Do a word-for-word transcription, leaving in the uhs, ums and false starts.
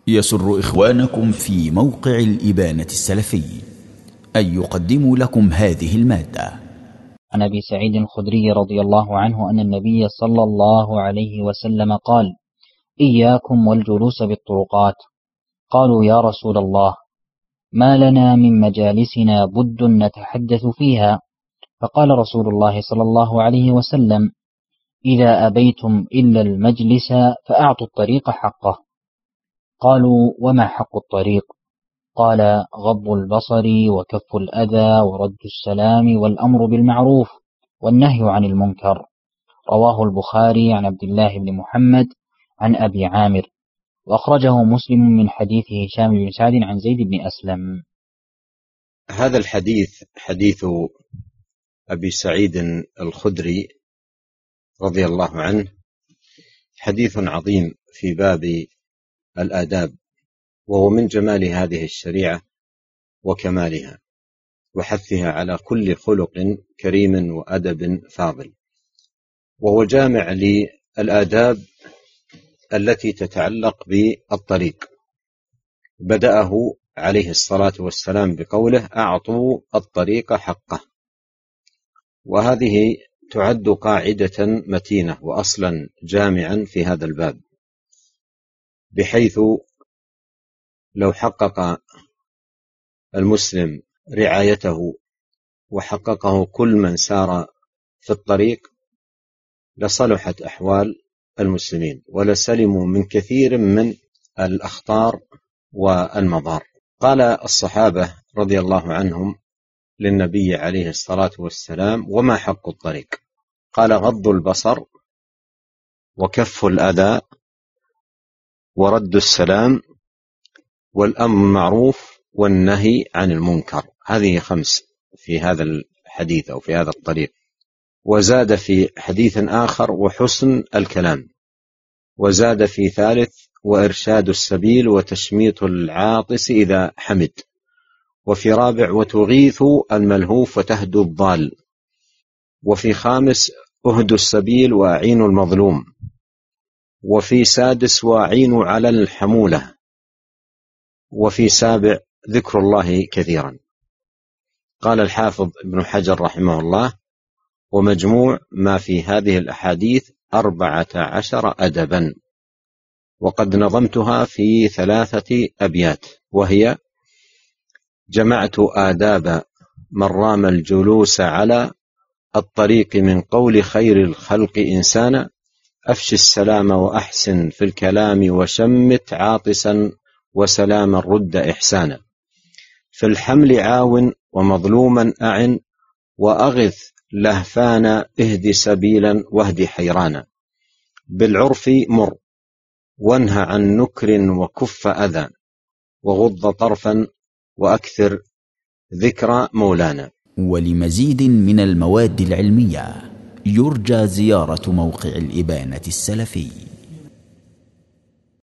يسر إخوانكم في موقع الإبانة السلفي أن يقدموا لكم هذه المادة. عن أبي سعيد الخدري رضي الله عنه أن النبي صلى الله عليه وسلم قال: إياكم والجلوس بالطرقات. قالوا: يا رسول الله، ما لنا من مجالسنا بد نتحدث فيها. فقال رسول الله صلى الله عليه وسلم: إذا أبيتم إلا المجلس فأعطوا الطريق حقه. قالوا: وما حق الطريق؟ قال: غض البصر وكف الأذى ورد السلام والأمر بالمعروف والنهي عن المنكر. رواه البخاري عن عبد الله بن محمد عن أبي عامر، وأخرجه مسلم من حديث هشام بن سعد عن زيد بن أسلم. هذا الحديث حديث أبي سعيد الخدري رضي الله عنه حديث عظيم في باب الآداب، وهو من جمال هذه الشريعة وكمالها وحثها على كل خلق كريم وأدب فاضل، وهو جامع للآداب التي تتعلق بالطريق. بدأه عليه الصلاة والسلام بقوله: أعطوا الطريق حقه، وهذه تعد قاعدة متينة وأصلا جامعا في هذا الباب، بحيث لو حقق المسلم رعايته وحققه كل من سار في الطريق لصلحت أحوال المسلمين ولسلموا من كثير من الأخطار والمضار. قال الصحابة رضي الله عنهم للنبي عليه الصلاة والسلام: وما حق الطريق؟ قال: غض البصر وكف الأذى ورد السلام والأمر بالمعروف والنهي عن المنكر. هذه خمس في هذا الحديث أو في هذا الطريق. وزاد في حديث آخر: وحسن الكلام. وزاد في ثالث: وإرشاد السبيل وتشميت العاطس إذا حمد. وفي رابع: وتغيث الملهوف وتهدو الضال. وفي خامس: أهدوا السبيل وأعينوا المظلوم. وفي سادس: وأعينوا على الحمولة. وفي سابع: ذكر الله كثيرا. قال الحافظ ابن حجر رحمه الله: ومجموع ما في هذه الأحاديث أربعة عشر أدبا، وقد نظمتها في ثلاثة أبيات، وهي: جمعت آداب من رام الجلوس على الطريق من قول خير الخلق إنسانا، أفشي السلام وأحسن في الكلام وشمت عاطسا وسلاما رد إحسانا، في الحمل عاون ومظلوما أعن وأغث لهفانا اهد سبيلا واهد حيرانا، بالعرف مر وانهى عن نكر وكف أذى وغض طرفا وأكثر ذكر مولانا. ولمزيد من المواد العلمية يرجى زيارة موقع الإبانة السلفي.